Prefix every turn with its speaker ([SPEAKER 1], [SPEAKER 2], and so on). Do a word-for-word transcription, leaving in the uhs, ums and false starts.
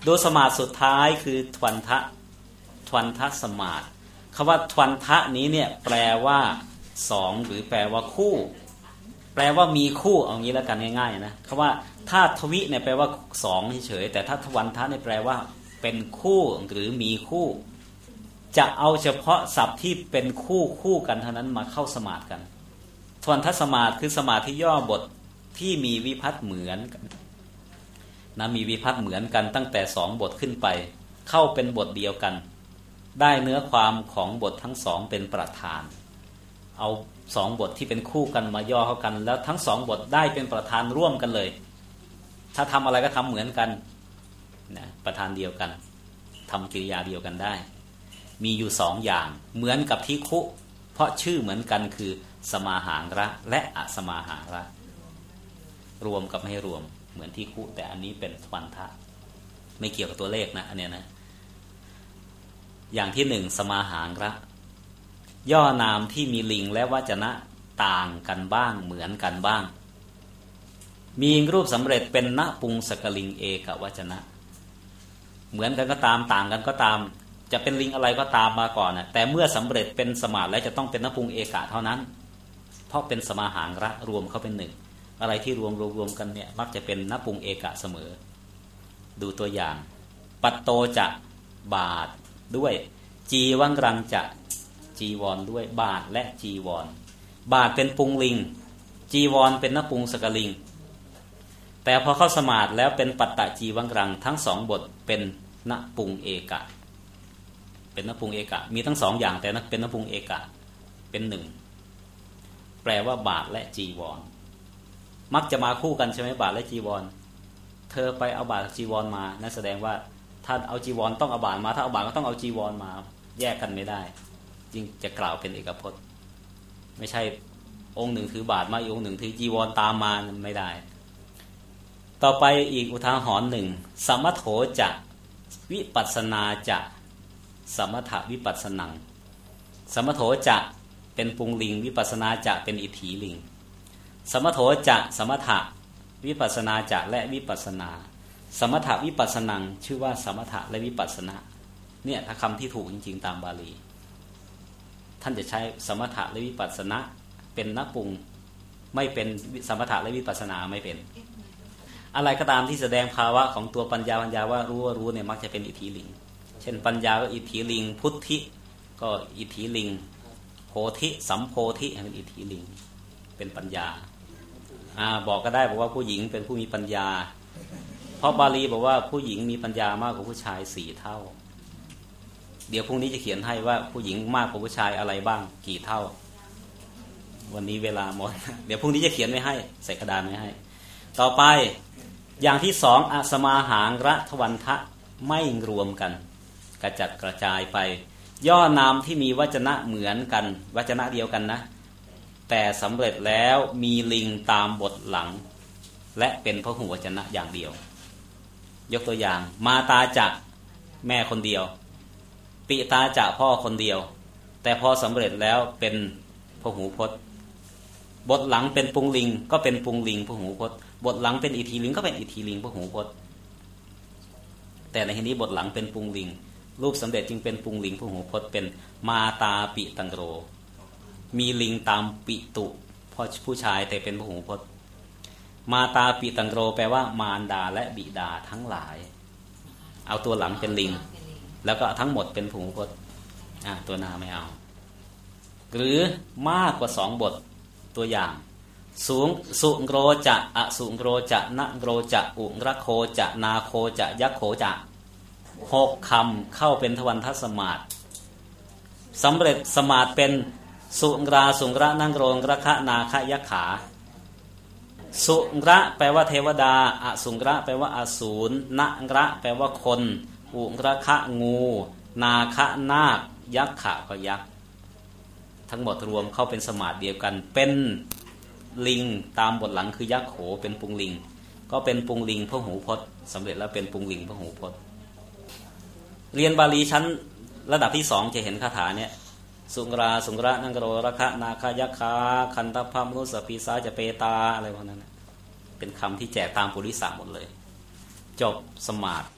[SPEAKER 1] ดูสมาธิสุดท้ายคือทวันทะทวันทะสมาธิคำว่าทวันทะนี้เนี่ยแปลว่าสองหรือแปลว่าคู่แปลว่ามีคู่เอางี้แล้วกันง่ายๆนะคำว่าถ้าทวิเนี่ยแปลว่าสองเฉยๆแต่ถ้าทวันทะเนี่ยแปลว่าเป็นคู่หรือมีคู่จะเอาเฉพาะศัพท์ที่เป็นคู่คู่กันเท่านั้นมาเข้าสมาธิกันทวันทสมาธิคือสมาธิย่อบทที่มีวิภัตติเหมือนกันนะมีวิภัตติเหมือนกันตั้งแต่สองบทขึ้นไปเข้าเป็นบทเดียวกันได้เนื้อความของบททั้งสองเป็นประธานเอาสองบทที่เป็นคู่กันมาย่อเข้ากันแล้วทั้งสองบทได้เป็นประธานร่วมกันเลยถ้าทำอะไรก็ทำเหมือนกันนะประธานเดียวกันทำกิริยาเดียวกันได้มีอยู่สองอย่างเหมือนกับทิคุเพราะชื่อเหมือนกันคือสมาหางระและอสมาหางระรวมกับไม่รวมเหมือนทิคุแต่อันนี้เป็นทวันทะไม่เกี่ยวกับตัวเลขนะอันเนี้ยนะอย่างที่หนึ่งสมาหางระย่อนามที่มีลิงและวจนะต่างกันบ้างเหมือนกันบ้างมีรูปสำเร็จเป็นณปุงสกลิงเอกวจนะเหมือนกันก็ตามต่างกันก็ตามจะเป็นลิงอะไรก็ตามมาก่อนนะแต่เมื่อสำเร็จเป็นสมาธิแล้วจะต้องเป็นณปุงเอกะเท่านั้นเพราะเป็นสมาหางระรวมเข้าเป็นหนึ่งอะไรที่รวมรวมรวมกันเนี่ยมักจะเป็นณปุงเอกะเสมอดูตัวอย่างปัตโตจะบาทด้วยจีวังรังจะจีวรด้วยบาทและจีวรบาทเป็นปุงลิงจีวรเป็นณปุงสกลิงแต่พอเข้าสมาธิแล้วเป็นปัตตะจีวังรังทั้งสองบทเป็นณปุงเอกะเป็นณปุงเอกะมีทั้งสองอย่างแต่เป็นณปุงเอกะเป็นหนึ่งแปลว่าบาทและจีวรมักจะมาคู่กันใช่ไหมบาทและจีวรเธอไปเอาบาทจีวรมานั่นแสดงว่าถ้าเอาจีวรต้องเอาบาทมาถ้าเอาบาทก็ต้องเอาจีวรมาแยกกันไม่ได้จึงจะกล่าวเป็นเอกพจน์ไม่ใช่องค์หนึ่งถือบาทมาอีกองค์หนึ่งถือจีวรตามมาไม่ได้ต่อไปอีกอุทาหรณ์หนึ่งสมโถจะวิปัสสนาจะสมถวิปัสสนังสมโถจะเป็นปุงลิงวิปัสสนาจะเป็นอิทธิลิงสมโถจะสมถะวิปัสสนาจะและวิปัสสนาสมถวิปัสสนังชื่อว่าสมถะและวิปัสสนาเนี่ยถ้าคำที่ถูกจริงๆตามบาลีท่านจะใช้สมถะและวิปัสสนาเป็นณปุงไม่เป็นสมถะและวิปัสสนาไม่เป็นอะไรก็ตามที่แสดงภาวะของตัวปัญญาปัญญาว่ารู้ว่ารู้เนี่ยมักจะเป็นอิทธิลิงเช่นปัญญาก็อิทธิลิงพุทธิก็อิทธิลิงโพธิสัมโพธิเป็นอิทธิลิงเป็นปัญญาอ่าบอกก็ได้บอกว่าผู้หญิงเป็นผู้มีปัญญาเพราะบาลีบอกว่าผู้หญิงมีปัญญามากกว่าผู้ชายสี่เท่าเดี๋ยวพรุ่งนี้จะเขียนให้ว่าผู้หญิงมากกว่าผู้ชายอะไรบ้างกี่เท่าวันนี้เวลาหมดเดี๋ยวพรุ่งนี้จะเขียนไว้ให้ใส่กระดาษไว้ให้ต่อไปอย่างที่สองอสมาหางระทวันทะไม่รวมกันกระจัดกระจายไปย่อนามที่มีวจนะเหมือนกันวจนะเดียวกันนะแต่สำเร็จแล้วมีลิงตามบทหลังและเป็นพหูวจนะอย่างเดียวยกตัวอย่างมาตาจะแม่คนเดียวปิตาจะพ่อคนเดียวแต่พอสำเร็จแล้วเป็นพหูพจน์บทหลังเป็นปุงลิงก็เป็นปุงลิงพหูพจน์บทหลังเป็นอิทธิลิงก็เป็นอิทธิลิงพหูพจน์แต่ในที่นี้บทหลังเป็นปุงลิงรูปสำเร็จจึงเป็นปุงลิงพหูพจน์เป็นมาตาปิตังโรมีลิงตามปิตุพ่อผู้ชายแต่เป็นพหูพจน์มาตาปิตังโรแปลว่ามารดาและบิดาทั้งหลายเอาตัวหลังเป็นลิงแล้วก็ทั้งหมดเป็นพหูพจน์อ่ะตัวนาไม่เอาหรือมากกว่าสองบทตัวอย่างสูงสุงโรจะอสุงโรจะนะโรจะอุระโคจะนาโคจะยักโขจะหกคำเข้าเป็นทวันทสมาธิสำเร็จสมาธิเป็นสุงราสุงระนั่งโรงระคะนาคะยักขาสุงระแปลว่าเทวดาอสุงระแปลว่าอสูรนะระแปลว่าคนอุระคะงูนาคะนาคยักขะก็ยักษ์ทั้งหมดรวมเข้าเป็นสมาธิเดียวกันเป็นลิงตามบทหลังคือยักษ์โขเป็นปุงลิงก็เป็นปุงลิงพหูพจน์สำเร็จแล้วเป็นปุงลิงพหูพจน์เรียนบาลีชั้นระดับที่สองจะเห็นคาถาเนี่ยสุงราสุงระนังโรระคะนาคายักขาคันตพามนุสปีสาจะเปตาอะไรพวกนั้นเป็นคำที่แจกตามปุริสะหมดเลยจบสมาธิ